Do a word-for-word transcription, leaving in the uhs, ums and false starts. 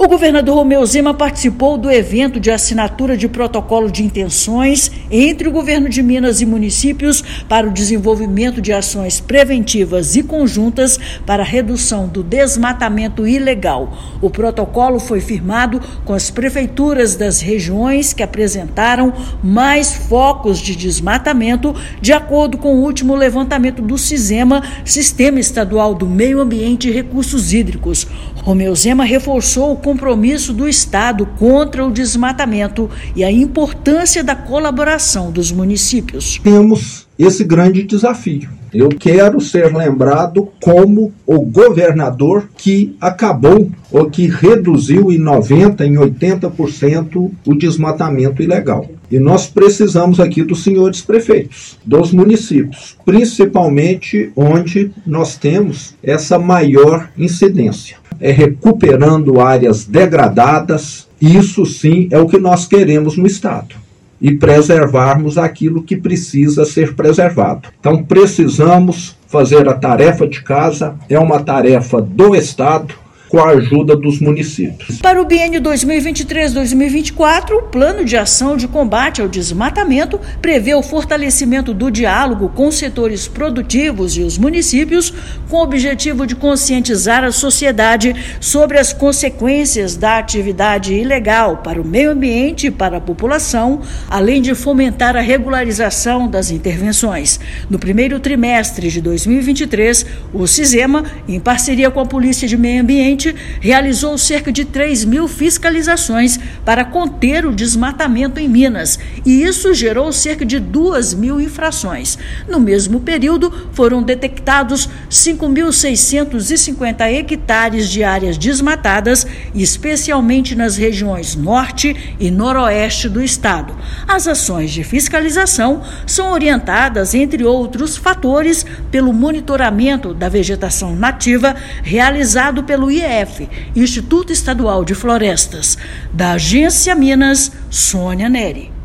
O governador Romeu Zema participou do evento de assinatura de protocolo de intenções entre o governo de Minas e municípios para o desenvolvimento de ações preventivas e conjuntas para a redução do desmatamento ilegal. O protocolo foi firmado com as prefeituras das regiões que apresentaram mais focos de desmatamento, de acordo com o último levantamento do SISEMA, Sistema Estadual do Meio Ambiente e Recursos Hídricos. Romeu Zema reforçou o compromisso do Estado contra o desmatamento e a importância da colaboração dos municípios. Temos esse grande desafio. Eu quero ser lembrado como o governador que acabou ou que reduziu em noventa por cento, em oitenta por cento o desmatamento ilegal. E nós precisamos aqui dos senhores prefeitos, dos municípios, principalmente onde nós temos essa maior incidência. É recuperando áreas degradadas, isso sim é o que nós queremos no Estado. E preservarmos aquilo que precisa ser preservado. Então precisamos fazer a tarefa de casa, é uma tarefa do Estado, com a ajuda dos municípios. Para o biênio dois mil e vinte e três a dois mil e vinte e quatro, o Plano de Ação de Combate ao Desmatamento prevê o fortalecimento do diálogo com os setores produtivos e os municípios, com o objetivo de conscientizar a sociedade sobre as consequências da atividade ilegal para o meio ambiente e para a população, além de fomentar a regularização das intervenções. No primeiro trimestre de dois mil e vinte e três, o SISEMA, em parceria com a Polícia de Meio Ambiente, realizou cerca de três mil fiscalizações para conter o desmatamento em Minas, e isso gerou cerca de duas mil infrações. No mesmo período, foram detectados cinco mil seiscentos e cinquenta hectares de áreas desmatadas, especialmente nas regiões norte e noroeste do estado. As ações de fiscalização são orientadas, entre outros fatores, pelo monitoramento da vegetação nativa realizado pelo I E F, Instituto Estadual de Florestas. Da Agência Minas, Sônia Neri.